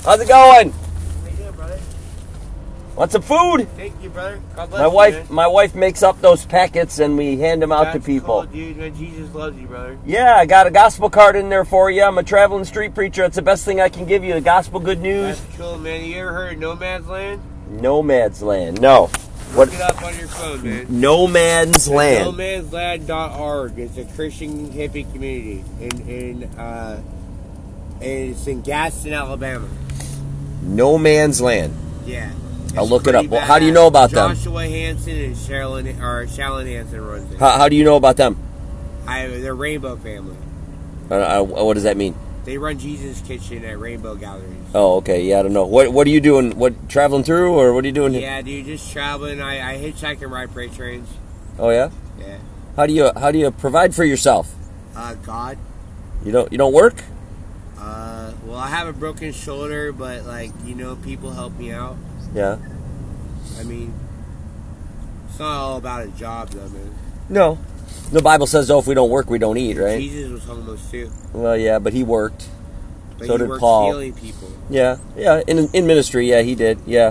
How's it going? How you doing, brother? Want some food? Thank you, brother. God bless you, My wife makes up those packets and we hand them out to people. Cool, dude. Man, Jesus loves you, brother. Yeah, I got a gospel card in there for you. I'm a traveling street preacher. It's the best thing I can give you. The gospel good news. That's cool, man. You ever heard of Nomad's Land? Nomad's Land. No. Look it up on your phone, man. Nomad's Land. Nomadsland.org. It's a Christian hippie community and it's in Gadsden, Alabama. No Man's Land. Yeah. I'll look it up. Well, how do you know about them? Joshua Hansen and Shalyn Hansen runs it. How do you know about them? They're Rainbow family. What does that mean? They run Jesus Kitchen at Rainbow Galleries. Oh, okay. Yeah, I don't know. What are you doing? What, traveling through, or what are you doing? Yeah, dude, just traveling. I hitchhike and ride freight trains. Oh yeah. Yeah. How do you provide for yourself? God. You don't work? Well, I have a broken shoulder, but people help me out. Yeah. I mean, it's not all about a job, though, man. No. The Bible says, though, if we don't work, we don't eat, right? Jesus was homeless, too. Well, yeah, but he worked. But so he did worked Paul. healing people. Yeah. In ministry, yeah, he did. Yeah.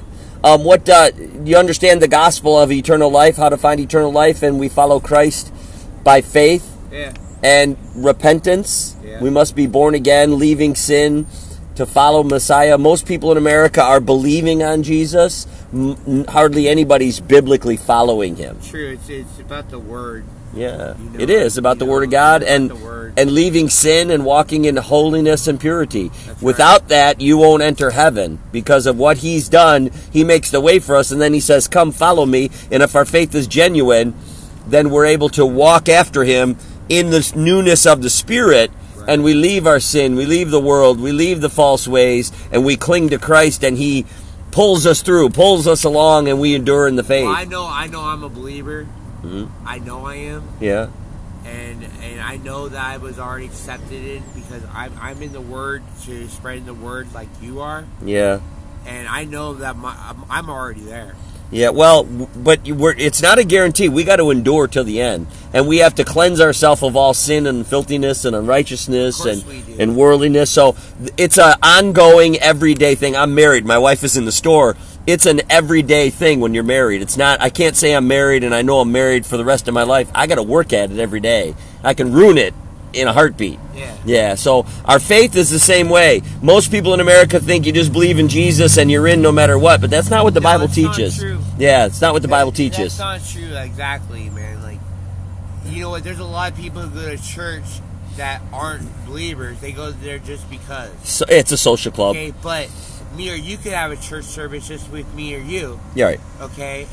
Do you understand the gospel of eternal life? How to find eternal life, and we follow Christ by faith. Yeah. And repentance. Yeah. We must be born again, leaving sin to follow Messiah. Most people in America are believing on Jesus. Hardly anybody's biblically following him. True. It's about the word. Yeah, it is about the Word of God and leaving sin and walking in holiness and purity. Without that, you won't enter heaven because of what He's done. He makes the way for us, and then He says, "Come, follow me." And if our faith is genuine, then we're able to walk after Him in this newness of the Spirit, and we leave our sin, we leave the world, we leave the false ways, and we cling to Christ, and He pulls us through, pulls us along, and we endure in the faith. Well, I know I'm a believer. Mm-hmm. I know I am. Yeah. And I know that I was already accepted in because I'm in the Word to spreading the Word like you are. Yeah. And I know that I'm already there. Yeah, well, but it's not a guarantee. We got to endure till the end. And we have to cleanse ourselves of all sin and filthiness and unrighteousness and worldliness. So it's an ongoing, everyday thing. I'm married. My wife is in the store. It's an everyday thing when you're married. It's not, I can't say I'm married and I know I'm married for the rest of my life. I got to work at it every day. I can ruin it in a heartbeat. Yeah, so our faith is the same way. Most people in America think you just believe in Jesus and you're in no matter what, but that's not what the Bible teaches. Not true. Yeah, it's not what the Bible teaches. That's not true, exactly, man. Like, you know what, there's a lot of people who go to church that aren't believers. They go there just because. So it's a social club. Okay, but me or you could have a church service just with me or you. Yeah, right. Okay?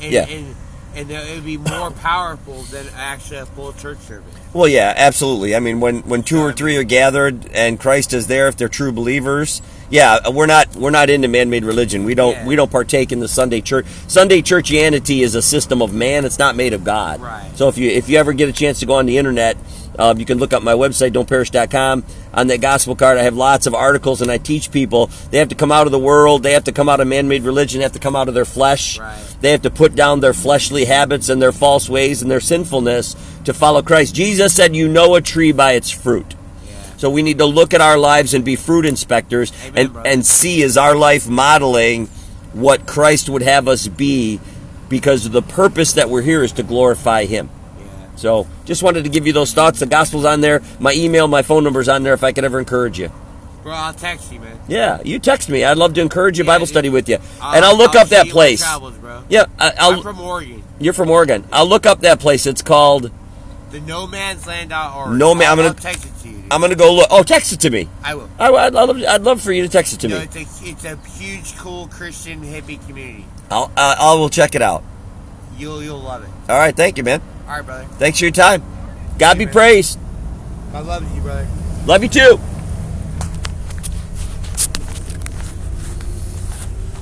And it would be more powerful than actually a full church service. Well, yeah, absolutely. I mean, when two or three are gathered and Christ is there, if they're true believers, yeah, we're not into man-made religion. We don't partake in the Sunday church. Sunday churchianity is a system of man. It's not made of God. Right. So if you ever get a chance to go on the internet, you can look up my website, don'tperish.com. On that gospel card, I have lots of articles, and I teach people they have to come out of the world, they have to come out of man-made religion, they have to come out of their flesh. Right. They have to put down their fleshly habits and their false ways and their sinfulness to follow Christ. Jesus said, "You know a tree by its fruit." Yeah. So we need to look at our lives and be fruit inspectors. Amen, and see, is our life modeling what Christ would have us be, because the purpose that we're here is to glorify Him. So, just wanted to give you those thoughts. The gospel's on there. My email, my phone number's on there if I could ever encourage you. Bro, I'll text you, man. Yeah, you text me. I'd love to encourage you Bible study with you. I'll look up that place. Travels, bro. Yeah, I'm from Oregon. You're from Oregon. I'll look up that place. It's called the nomadsland.org. I'm gonna text it to you. Dude. I'm gonna go look. Oh, text it to me. I will. I'd love for you to text it to me. It's a huge, cool Christian hippie community. I will check it out. You'll love it. All right, thank you, man. All right, brother. Thanks for your time. God be praised. I love you, brother. Love you too.